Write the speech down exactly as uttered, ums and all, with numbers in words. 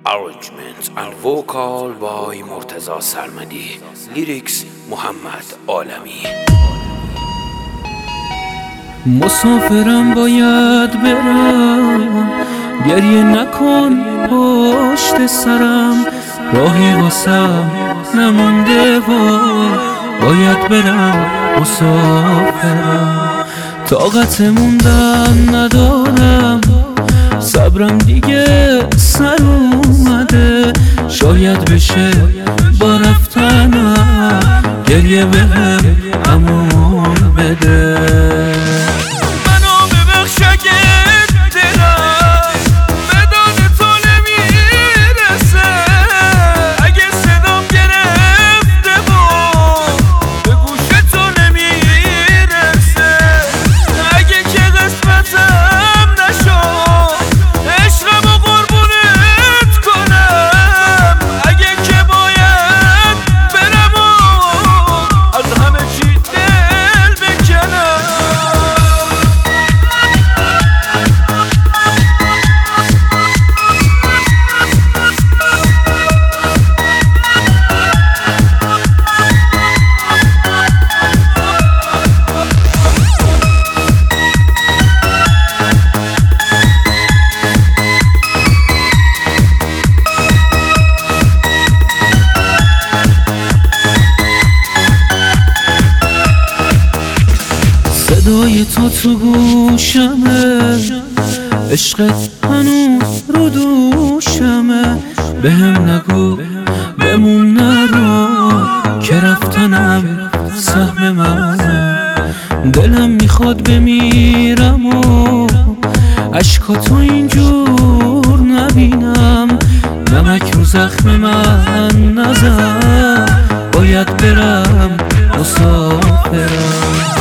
Arrangement and vocal by مرتضی سرمدی. Lyrics محمد عالمی. مسافرم باید برم، گریه نکن پشت سرم، راهی واسم نمونده و باید برم. مسافرم طاقت موندن ندارم، صبرم دیگه سر اومده، شاید بشه با رفتنم گریه بهم امون بده. منو ببخش اگه دلم به داد تو نمیرسه، اگه صدام گرفته و به گوش تو نمیرسه، اگه که قسمتم نشد عشقمو قربونت کنم، اگه که باید برم و از همه چی دل بکنم. صدای تو تو گوشمه، عشقت هنوز رو دوشمه، بهم نگو بمون نرو که رفتنم سهم منه، دلم میخواد بمیرم و عشقاتو اینجور نبینم، نمک رو زخم من نزن باید برم. مسافرم